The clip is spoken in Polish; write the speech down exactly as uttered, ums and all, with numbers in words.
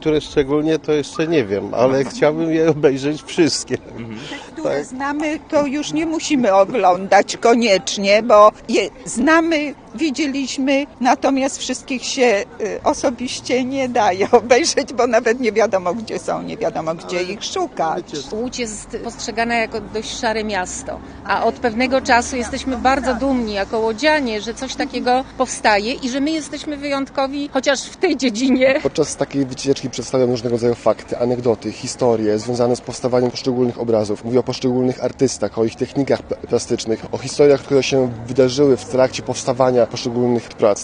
które szczególnie to jeszcze nie wiem, ale chciałbym je obejrzeć wszystkie. Które tak. znamy, to już nie musimy oglądać koniecznie, bo je znamy, widzieliśmy, natomiast wszystkich się osobiście nie daje obejrzeć, bo nawet nie wiadomo, gdzie są, nie wiadomo, gdzie ich szukać. Łódź jest postrzegana jako dość szare miasto, a od pewnego czasu jesteśmy bardzo dumni jako łodzianie, że coś takiego powstaje i że my jesteśmy wyjątkowi, chociaż w tej dziedzinie. Podczas takiej wycieczki przedstawiam różnego rodzaju fakty, anegdoty, historie związane z powstawaniem poszczególnych obrazów. Mówię o poszczególnych artystach, o ich technikach plastycznych, o historiach, które się wydarzyły w trakcie powstawania poszczególnych prac.